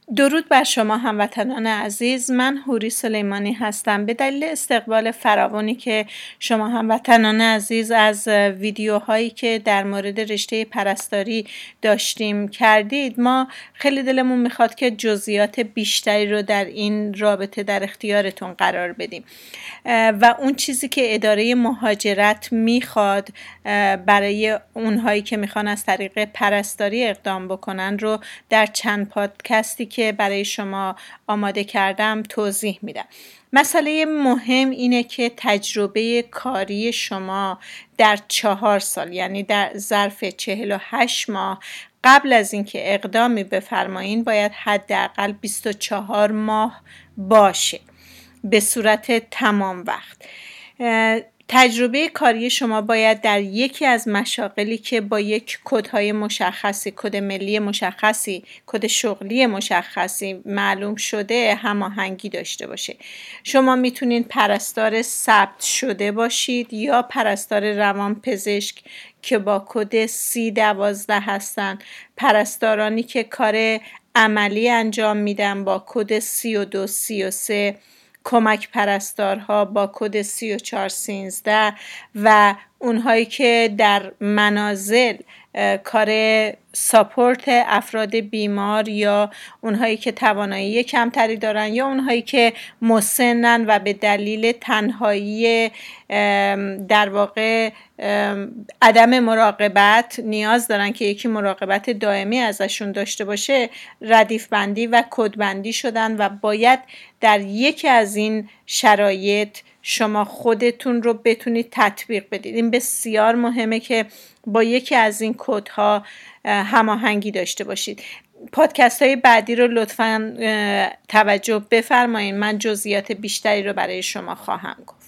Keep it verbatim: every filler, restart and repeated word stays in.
درود بر شما هموطنان عزیز. من هوری سلیمانی هستم. به دلیل استقبال فراوانی که شما هموطنان عزیز از ویدیوهایی که در مورد رشته پرستاری داشتیم کردید، ما خیلی دلمون میخواد که جزئیات بیشتری رو در این رابطه در اختیارتون قرار بدیم و اون چیزی که اداره مهاجرت میخواد برای اونهایی که میخوان از طریق پرستاری اقدام بکنن رو در چند پادکستی که برای شما آماده کردم توضیح میدم. مسئله مهم اینه که تجربه کاری شما در چهار سال، یعنی در ظرف چهل و هشت ماه قبل از اینکه اقدامی بفرمایین، باید حداقل بیست و چهار ماه باشه به صورت تمام وقت. تجربه کاری شما باید در یکی از مشاغلی که با یک کدهای مشخصی، کد ملی مشخصی، کد شغلی مشخصی معلوم شده هماهنگی داشته باشه. شما میتونین پرستار ثبت شده باشید یا پرستار روانپزشک که با کد سی دوازده هستن، پرستارانی که کار عملی انجام میدن با کد سی و دو سی و سه، کمک پرستارها با کد سی و چهار سیزده و اونهایی که در منازل کار ساپورت افراد بیمار یا اونهایی که توانایی کمتری دارن یا اونهایی که مسنن و به دلیل تنهایی در واقع عدم مراقبت نیاز دارن که یکی مراقبت دائمی ازشون داشته باشه، ردیف بندی و کد بندی شدن و باید در یکی از این شرایط شما خودتون رو بتونید تطبیق بدید. این بسیار مهمه که با یکی از این کدها هماهنگی داشته باشید. پادکست های بعدی رو لطفاً توجه بفرمایید. من جزئیات بیشتری رو برای شما خواهم گفت.